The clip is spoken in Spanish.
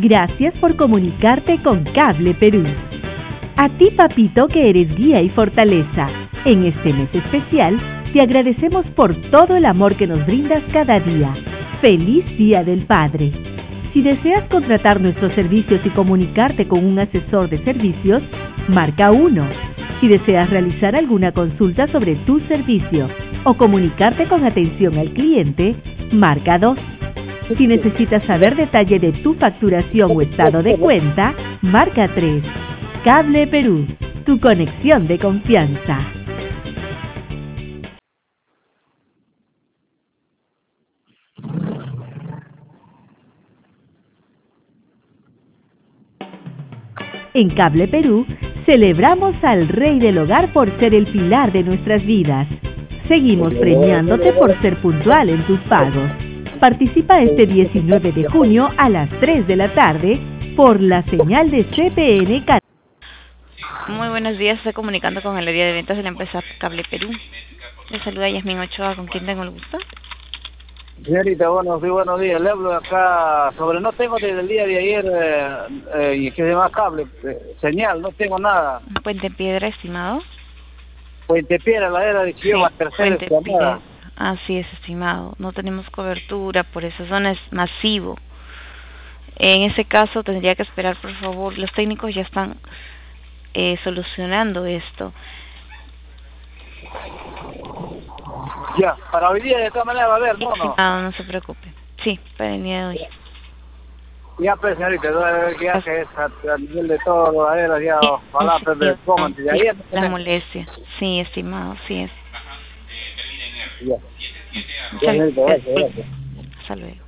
Gracias por comunicarte con Cable Perú. A ti, papito, que eres guía y fortaleza. En este mes especial, te agradecemos por todo el amor que nos brindas cada día. ¡Feliz Día del Padre! Si deseas contratar nuestros servicios y comunicarte con un asesor de servicios, marca 1. Si deseas realizar alguna consulta sobre tu servicio o comunicarte con atención al cliente, marca 2. Si necesitas saber detalle de tu facturación o estado de cuenta, marca 3. Cable Perú, tu conexión de confianza. En Cable Perú, celebramos al Rey del Hogar por ser el pilar de nuestras vidas. Seguimos premiándote por ser puntual en tus pagos. Participa este 19 de junio a las 3 de la tarde por la señal de CPN Canal. Muy buenos días, estoy comunicando con el área de ventas de la empresa Cable Perú. Les saluda Yasmín Ochoa, ¿con quién tengo el gusto? Señorita, buenos días. Le hablo acá sobre, no tengo desde el día de ayer, y que se llama cable, señal, no tengo nada. Puente Piedra, estimado. Puente Piedra, la era de Chihuahua, tercera llamada. Así es, estimado. No tenemos cobertura, por esa zona es masivo. En ese caso tendría que esperar, por favor. Los técnicos ya están solucionando esto. Ya, para hoy día de todas maneras va a haber, ¿no? No se preocupe. Sí, para el día de hoy. Ya, pues, señorita, ¿qué hace a nivel de todo, a ver, ya, ojalá, pero pongan de ayer. La molestia. Sí, estimado, sí es. Ya. Muchas gracias. Hasta luego.